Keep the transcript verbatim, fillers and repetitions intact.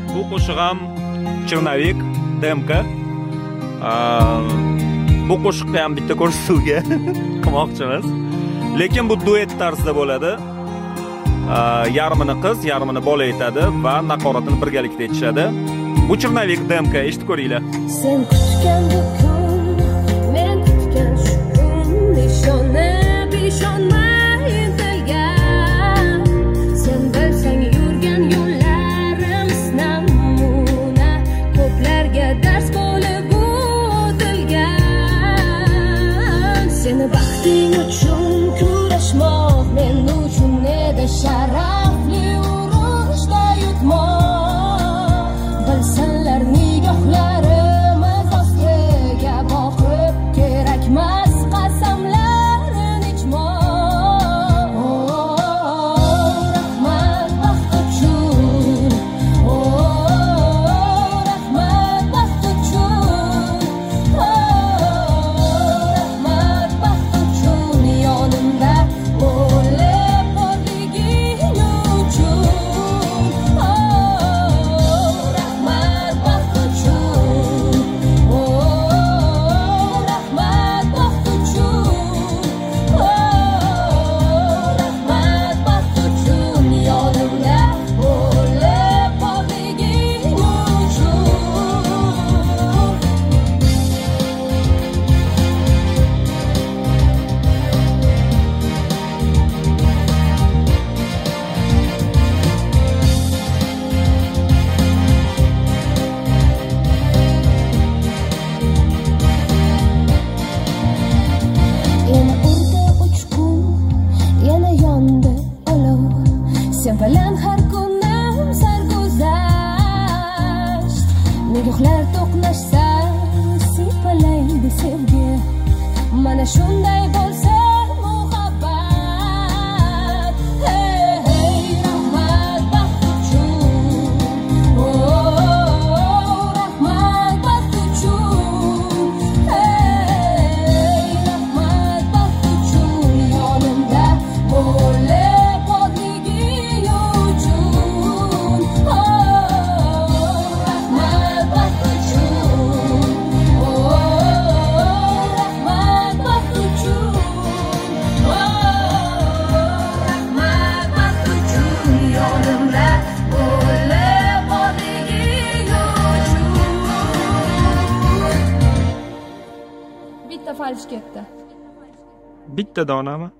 Bu qo'shiq ham Chernavik D M K. Bu qo'shiqqa ham bitta ko'rsatuvga qilmoqchimiz. Lekin bu duet tarzda bo'ladi. Yarmini qiz, yarmini bola aytadi va naqoratini birgalikda aytishadi. Bu Chernavik D M K, eshitib ko'ringlar. Sen kutgan bu kun, men kutgan shu kun, ishonib ishonmay intilgan. Sen bilsang yurgan yo'llarimiz namuna, ko'plarga dars bo'lib o'tilgan. Seni baxting uchun kurashmoq men uchun edi sharafli urushda yutmoq. Bilsinlar nigohlarimiz ostiga boqib kerakmas qasamlarni ichmoq. Rahmat baxt uchun, rahmat baxt uchun, rahmat baxt uchun yonimda bo'lib borliging uchun. Rahmat baxt uchun, rahmat baxt uchun, rahmat baxt uchun yonimda bo'lib borliging uchun. Yana urdi uch kun, yana yondi olov. Sen bilan har kunim sarguzasht. Nigohlar to'qnashsa sipalaydi sevgi. Mana shunday bo'lsa muhabbat. Hey hey rahmat baxt uchun, rahmat baxt uchun, hey rahmat baxt uchun yonimda bo'lib borliging uchun. Rahmat baxt uchun, rahmat baxt uchun, rahmat baxt uchun yonimda bo'lib borliging uchun. Bitta falj ketdi. Bitta donami?